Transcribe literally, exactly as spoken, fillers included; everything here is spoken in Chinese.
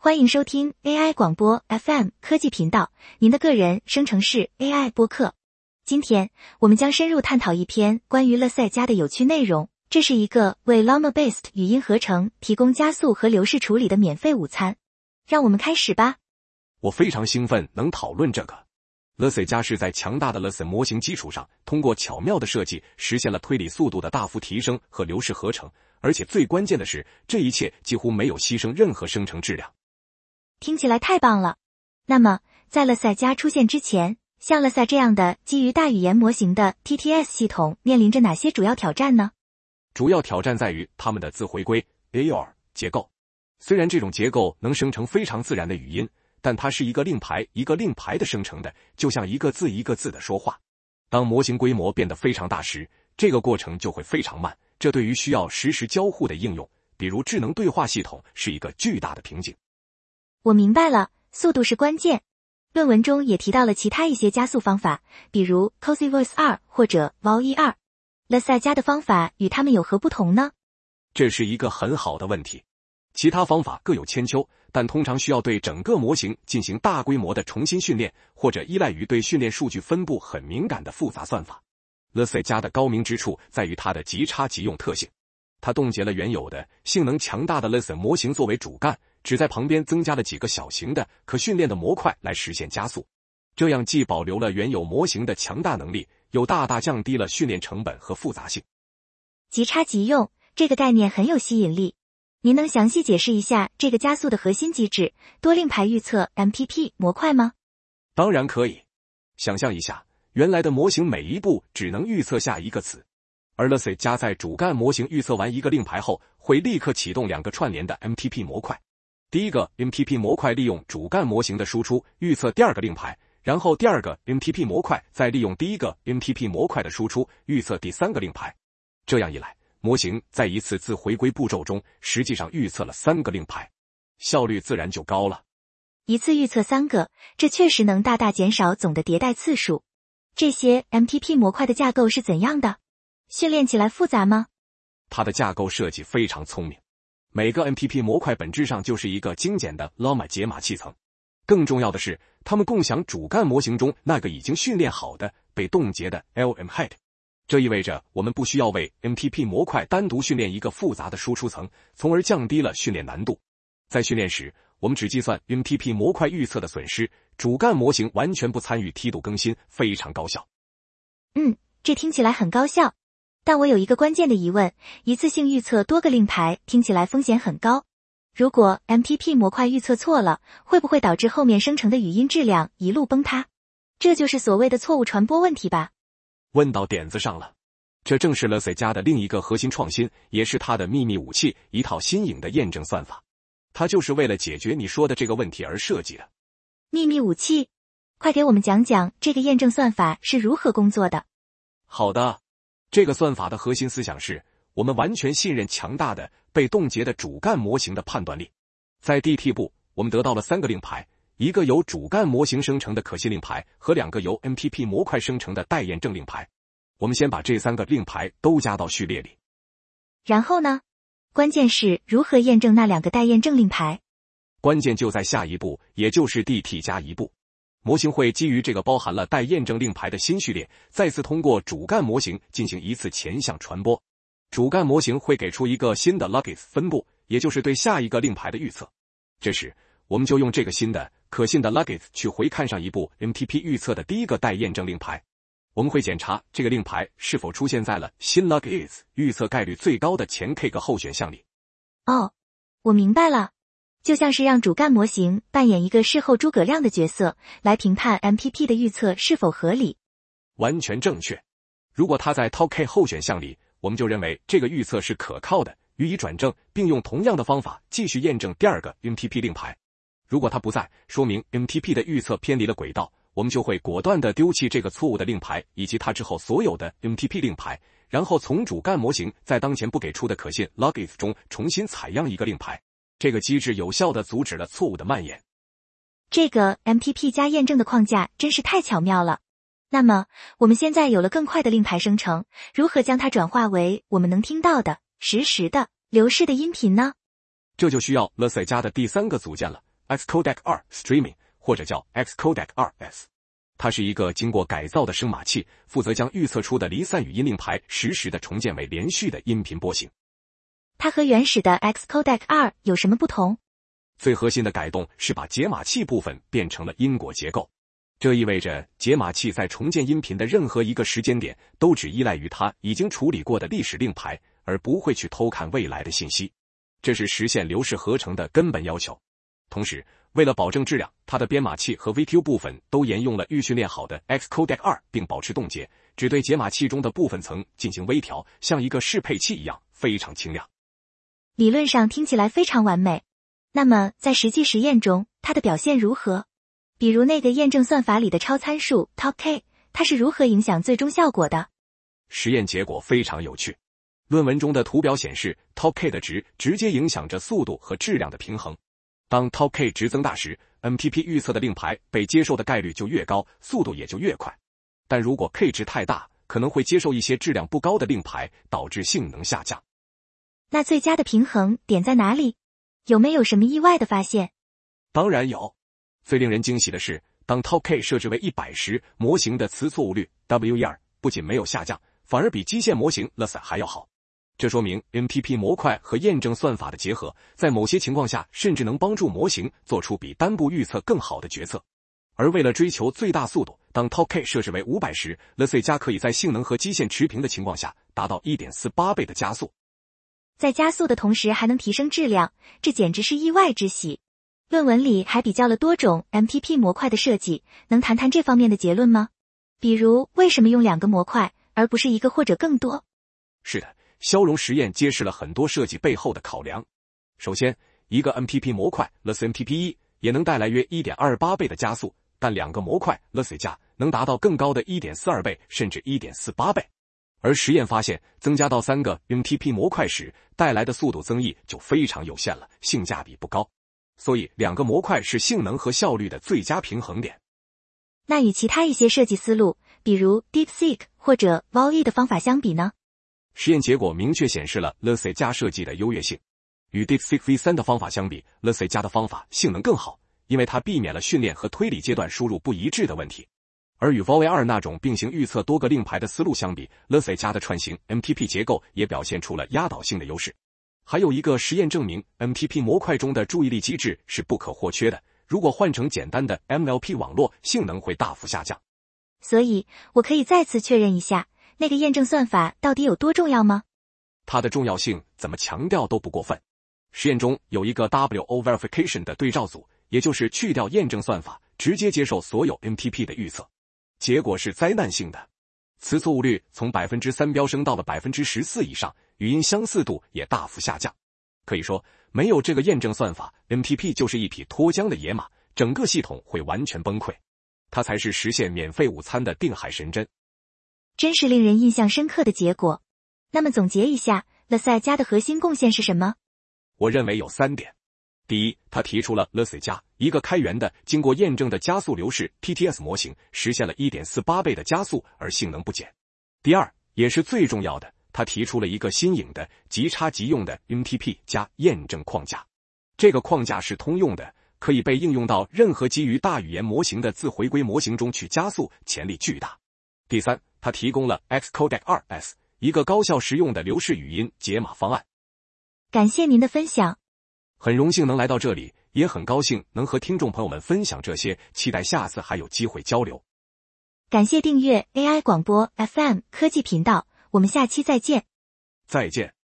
欢迎收听 A I 广播 F M 科技频道，您的个人生成式 A I 播客。今天我们将深入探讨一篇关于乐赛加的有趣内容。这是一个为 Llama-based 语音合成提供加速和流式处理的免费午餐。让我们开始吧。 我非常兴奋能讨论这个。乐赛加是在强大的 Lesson 模型基础上，通过巧妙的设计实现了推理速度的大幅提升和流式合成，而且最关键的是，这一切几乎没有牺牲任何生成质量。 听起来太棒了。那么，在乐赛加出现之前，像乐赛这样的基于大语言模型的 T T S 系统面临着哪些主要挑战呢？ 主要挑战在于它们的自回归 A R 结构。虽然这种结构能生成非常自然的语音，但它是一个令牌一个令牌的生成的，就像一个字一个字的说话。当模型规模变得非常大时，这个过程就会非常慢，这对于需要实时交互的应用，比如智能对话系统，是一个巨大的瓶颈。 我明白了，速度是关键。论文中也提到了其他一些加速方法，比如 Cozy Voice 二或者 V A L E 二。乐赛加的方法与它们有何不同呢？ 这是一个很好的问题。其他方法各有千秋，但通常需要对整个模型进行大规模的重新训练，或者依赖于对训练数据分布很敏感的复杂算法。乐赛加的高明之处在于它的即插即用特性。它冻结了原有的性能强大的 Lesson 模型作为主干，只在旁边增加了几个小型的可训练的模块来实现加速。这样既保留了原有模型的强大能力，又大大降低了训练成本和复杂性。 即插即用，这个概念很有吸引力。您能详细解释一下这个加速的核心机制，多令牌预测 M P P 模块吗？ 当然可以。想象一下，原来的模型每一步只能预测下一个词，而 Lesson 加在主干模型预测完一个令牌后，会立刻启动两个串联的 M P P 模块。第一个 M P P 模块利用主干模型的输出预测第二个令牌，然后第二个 M P P 模块再利用第一个 M P P 模块的输出预测第三个令牌。这样一来，模型在一次自回归步骤中实际上预测了三个令牌，效率自然就高了。 一次预测三个，这确实能大大减少总的迭代次数。这些 M P P 模块的架构是怎样的？训练起来复杂吗？ 它的架构设计非常聪明。每个 M P P 模块本质上就是一个精简的 Llama 解码器层。更重要的是，它们共享主干模型中那个已经训练好的被冻结的 L M head。这意味着我们不需要为 M P P 模块单独训练一个复杂的输出层，从而降低了训练难度。在训练时，我们只计算 M P P 模块预测的损失，主干模型完全不参与梯度更新，非常高效。 嗯，这听起来很高效。但我有一个关键的疑问，一次性预测多个令牌听起来风险很高。如果 M P P 模块预测错了，会不会导致后面生成的语音质量一路崩塌？这就是所谓的错误传播问题吧？ 问到点子上了。这正是 Lesson 加的另一个核心创新，也是它的秘密武器，一套新颖的验证算法。它就是为了解决你说的这个问题而设计的。 秘密武器？快给我们讲讲这个验证算法是如何工作的。 好的。这个算法的核心思想是，我们完全信任强大的被冻结的主干模型的判断力。在 D T 步，我们得到了三个令牌，一个由主干模型生成的可信令牌和两个由 M P P 模块生成的待验证令牌。我们先把这三个令牌都加到序列里。 然后呢？关键是如何验证那两个待验证令牌？ 关键就在下一步，也就是 D T 加一步。模型会基于这个包含了待验证令牌的新序列，再次通过主干模型进行一次前向传播。主干模型会给出一个新的 Logit 分布，也就是对下一个令牌的预测。这时，我们就用这个新的可信的 Logit 去回看上一步 M P P 预测的第一个待验证令牌。我们会检查这个令牌是否出现在了新 Logit 预测概率最高的前 K 个候选项里。 哦，我明白了。就像是让主干模型扮演一个事后诸葛亮的角色，来评判 M P P 的预测是否合理。 完全正确。如果它在 Top K 候选项里，我们就认为这个预测是可靠的，予以转正，并用同样的方法继续验证第二个 M P P 令牌。如果它不在，说明 M P P 的预测偏离了轨道，我们就会果断地丢弃这个错误的令牌以及它之后所有的 M P P 令牌，然后从主干模型在当前不给出的可信 Logit 中重新采样一个令牌。这个机制有效地阻止了错误的蔓延。 这个 M P P 加验证的框架真是太巧妙了。那么，我们现在有了更快的令牌生成，如何将它转化为我们能听到的、实时的、流式的音频呢？ 这就需要 Lesson 加的第三个组件了， Xcodec 二 Streaming， 或者叫 Xcodec 二 S。它是一个经过改造的声码器，负责将预测出的离散语音令牌实时的重建为连续的音频波形。 它和原始的 Xcodec 二有什么不同？ 最核心的改动是把解码器部分变成了因果结构，这意味着解码器在重建音频的任何一个时间点都只依赖于它已经处理过的历史令牌，而不会去偷看未来的信息。这是实现流式合成的根本要求。同时，为了保证质量，它的编码器和 V Q 部分都沿用了预训练好的 Xcodec 二，并保持冻结，只对解码器中的部分层进行微调，像一个适配器一样，非常轻量。 理论上听起来非常完美。那么在实际实验中，它的表现如何？比如那个验证算法里的超参数 Top K， 它是如何影响最终效果的？ 实验结果非常有趣。论文中的图表显示 Top K 的值直接影响着速度和质量的平衡。当 Top K 值增大时 ，M P P 预测的令牌被接受的概率就越高，速度也就越快。但如果 K 值太大，可能会接受一些质量不高的令牌，导致性能下降。 那最佳的平衡点在哪里？有没有什么意外的发现？ 当然有。最令人惊喜的是，当 Top K 设置为一百时，模型的词错误率 W E R 不仅没有下降，反而比基线模型 L S A 还要好。这说明 M P P 模块和验证算法的结合，在某些情况下甚至能帮助模型做出比单步预测更好的决策。而为了追求最大速度，当 Top K 设置为五百时 ，L S A 加可以在性能和基线持平的情况下达到 一点四八 倍的加速。 在加速的同时还能提升质量，这简直是意外之喜。论文里还比较了多种 M P P 模块的设计，能谈谈这方面的结论吗？比如为什么用两个模块，而不是一个或者更多？ 是的，消融实验揭示了很多设计背后的考量。首先，一个 M P P 模块 L S M P P 一 也能带来约 一点二八 倍的加速，但两个模块 L S 加能达到更高的 一点四二 倍，甚至 一点四八 倍。而实验发现，增加到三个 M P P 模块时，带来的速度增益就非常有限了，性价比不高。所以，两个模块是性能和效率的最佳平衡点。 那与其他一些设计思路，比如 DeepSeek 或者 V A L L 的方法相比呢？ 实验结果明确显示了 L S A 加设计的优越性。与 DeepSeek V 三 的方法相比 ，L S A 加的方法性能更好，因为它避免了训练和推理阶段输入不一致的问题。而与 V A L L 二那种并行预测多个令牌的思路相比 ，L S A 加的串行 M P P 结构也表现出了压倒性的优势。还有一个实验证明 ，M P P 模块中的注意力机制是不可或缺的。如果换成简单的 M L P 网络，性能会大幅下降。 所以，我可以再次确认一下，那个验证算法到底有多重要吗？ 它的重要性怎么强调都不过分。实验中有一个 W O verification 的对照组，也就是去掉验证算法，直接接受所有 M P P 的预测。结果是灾难性的，词错误率从 百分之三 飙升到了 百分之十四 以上，语音相似度也大幅下降。可以说，没有这个验证算法 ，M P P 就是一匹脱缰的野马，整个系统会完全崩溃。它才是实现免费午餐的定海神针。 真是令人印象深刻的结果。那么总结一下 ，L S A 加的核心贡献是什么？ 我认为有三点。第一，他提出了 L S A 加，一个开源的、经过验证的加速流式 T T S 模型，实现了 一点四八 倍的加速，而性能不减。第二，也是最重要的，他提出了一个新颖的、即插即用的 M P P 加验证框架。这个框架是通用的，可以被应用到任何基于大语言模型的自回归模型中去加速，潜力巨大。第三，他提供了 Xcodec 二 S， 一个高效实用的流式语音解码方案。 感谢您的分享。 很荣幸能来到这里，也很高兴能和听众朋友们分享这些，期待下次还有机会交流。 感谢订阅 A I 广播 F M 科技频道，我们下期再见。 再见。